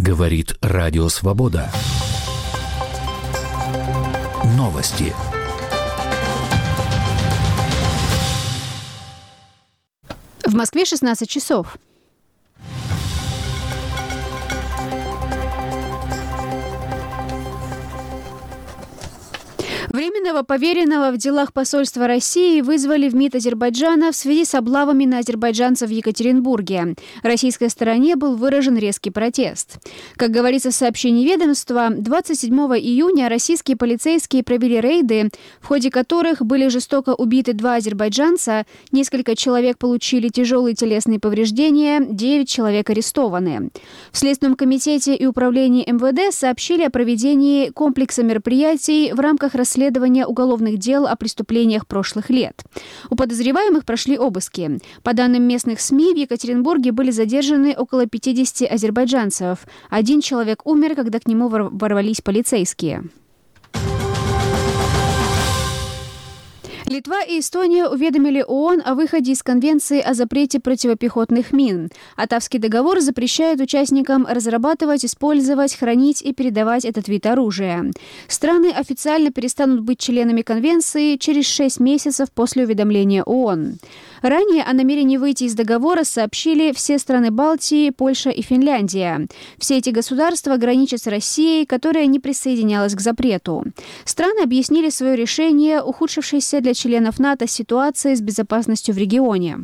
Говорит Радио Свобода. Новости. В Москве 16 часов. Временного поверенного в делах посольства России вызвали в МИД Азербайджана в связи с облавами на азербайджанцев в Екатеринбурге. Российской стороне был выражен резкий протест. Как говорится в сообщении ведомства, 27 июня российские полицейские провели рейды, в ходе которых были жестоко убиты 2 азербайджанца, несколько человек получили тяжелые телесные повреждения, 9 человек арестованы. В Следственном комитете и управлении МВД сообщили о проведении комплекса мероприятий в рамках расследования уголовных дел о преступлениях прошлых лет. У подозреваемых прошли обыски. По данным местных СМИ, в Екатеринбурге были задержаны около 50 азербайджанцев. 1 человек умер, когда к нему ворвались полицейские. Литва и Эстония уведомили ООН о выходе из Конвенции о запрете противопехотных мин. Оттавский договор запрещает участникам разрабатывать, использовать, хранить и передавать этот вид оружия. Страны официально перестанут быть членами Конвенции через 6 месяцев после уведомления ООН. Ранее о намерении выйти из договора сообщили все страны Балтии, Польша и Финляндия. Все эти государства граничат с Россией, которая не присоединялась к запрету. Страны объяснили свое решение ухудшившейся для членов НАТО ситуации с безопасностью в регионе.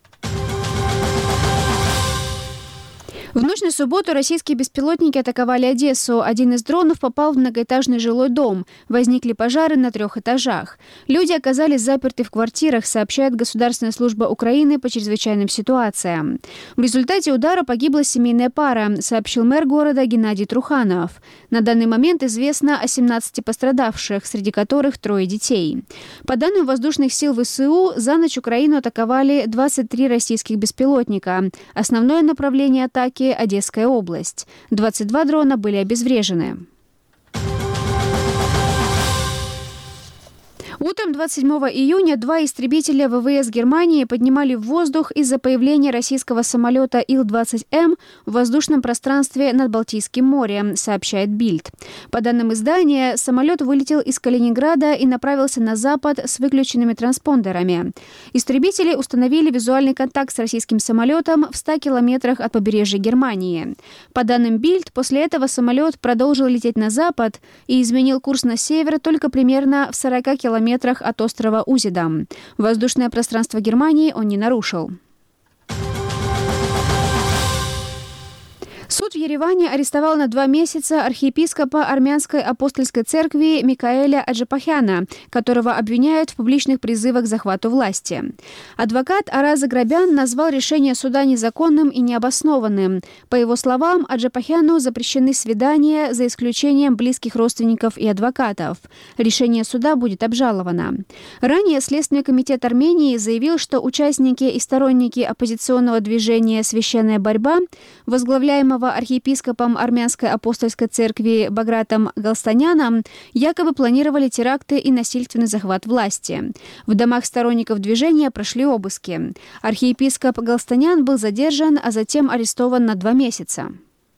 В ночь на субботу российские беспилотники атаковали Одессу. Один из дронов попал в многоэтажный жилой дом. Возникли пожары на 3 этажах. Люди оказались заперты в квартирах, сообщает Государственная служба Украины по чрезвычайным ситуациям. В результате удара погибла семейная пара, сообщил мэр города Геннадий Труханов. На данный момент известно о 17 пострадавших, среди которых 3 детей. По данным воздушных сил ВСУ, за ночь Украину атаковали 23 российских беспилотника. Основное направление атаки – Одесская область. 22 дрона были обезврежены. Утром 27 июня 2 истребителя ВВС Германии поднимали в воздух из-за появления российского самолета Ил-20М в воздушном пространстве над Балтийским морем, сообщает Бильд. По данным издания, самолет вылетел из Калининграда и направился на запад с выключенными транспондерами. Истребители установили визуальный контакт с российским самолетом в 100 километрах от побережья Германии. По данным Бильд, после этого самолет продолжил лететь на запад и изменил курс на север только примерно в 40 километрах от острова Узедам. Воздушное пространство Германии он не нарушил. Суд в Ереване арестовал на 2 месяца архиепископа Армянской апостольской церкви Микаэля Аджапахяна, которого обвиняют в публичных призывах к захвату власти. Адвокат Араз Аграбян назвал решение суда незаконным и необоснованным. По его словам, Аджапахяну запрещены свидания за исключением близких родственников и адвокатов. Решение суда будет обжаловано. Ранее Следственный комитет Армении заявил, что участники и сторонники оппозиционного движения «Священная борьба», возглавляемого архиепископом Армянской апостольской церкви Багратом Галстаняном, якобы планировали теракты и насильственный захват власти. В домах сторонников движения прошли обыски. Архиепископ Галстанян был задержан, а затем арестован на 2 месяца.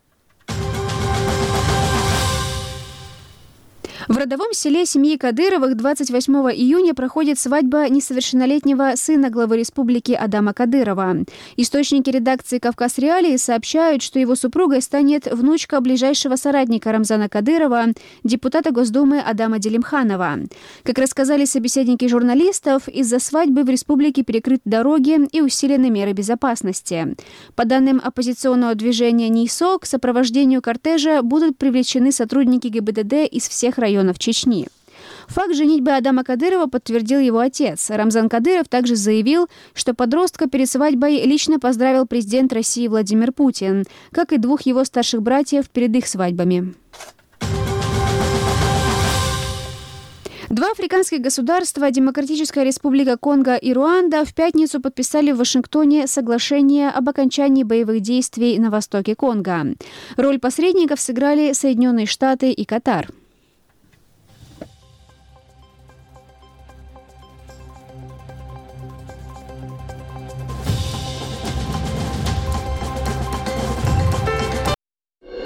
В родовом селе семьи Кадыровых 28 июня проходит свадьба несовершеннолетнего сына главы республики Адама Кадырова. Источники редакции «Кавказ Реалии» сообщают, что его супругой станет внучка ближайшего соратника Рамзана Кадырова, депутата Госдумы Адама Делимханова. Как рассказали собеседники журналистов, из-за свадьбы в республике перекрыты дороги и усилены меры безопасности. По данным оппозиционного движения НИСО, к сопровождению кортежа будут привлечены сотрудники ГИБДД из всех районов Чечни. Факт женитьбы Адама Кадырова подтвердил его отец. Рамзан Кадыров также заявил, что подростка перед свадьбой лично поздравил президент России Владимир Путин, как и 2 его старших братьев перед их свадьбами. 2 африканских государства, Демократическая Республика Конго и Руанда, в пятницу подписали в Вашингтоне соглашение об окончании боевых действий на востоке Конго. Роль посредников сыграли Соединенные Штаты и Катар.